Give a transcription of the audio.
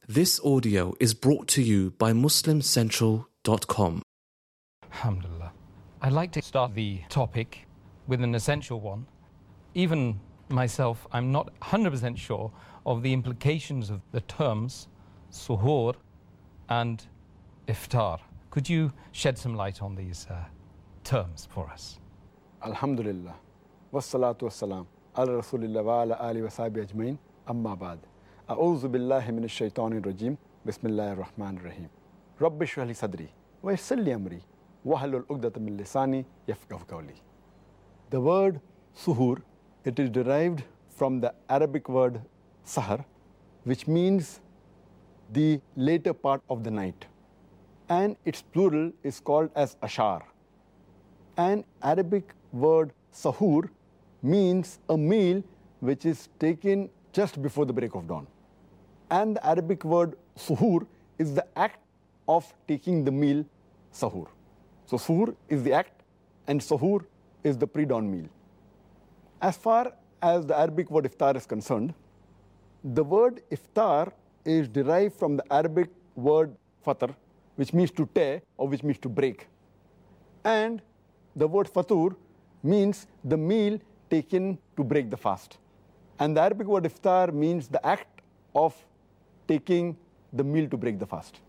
This audio is brought to you by MuslimCentral.com. Alhamdulillah. I'd like to start the topic with an essential one. Even myself, I'm not 100% sure of the implications of the terms suhoor and iftar. Could you shed some light on these terms for us? Alhamdulillah. Wassalatu wassalam. Ala Rasulillah wa ala alihi wa sahbihi ajmain. Amma ba'd. A'udhu billahi minash shaitanir rajim. Bismillahir rahmanir rahim. Rabbi shrah li sadri wa yassir li amri wahlul 'uqdatam min lisani yafqahu qawli. The word suhoor, it is derived from the Arabic word sahar, which means the later part of the night. And its plural is called as ashar. An Arabic word sahur means a meal which is taken just before the break of dawn. And the Arabic word suhoor is the act of taking the meal sahur. So suhoor is the act and sahur is the pre-dawn meal. As far as the Arabic word iftar is concerned, the word iftar is derived from the Arabic word fatr, which means to tear or which means to break. And the word fatur means the meal taken to break the fast. And the Arabic word iftar means the act of taking the meal to break the fast.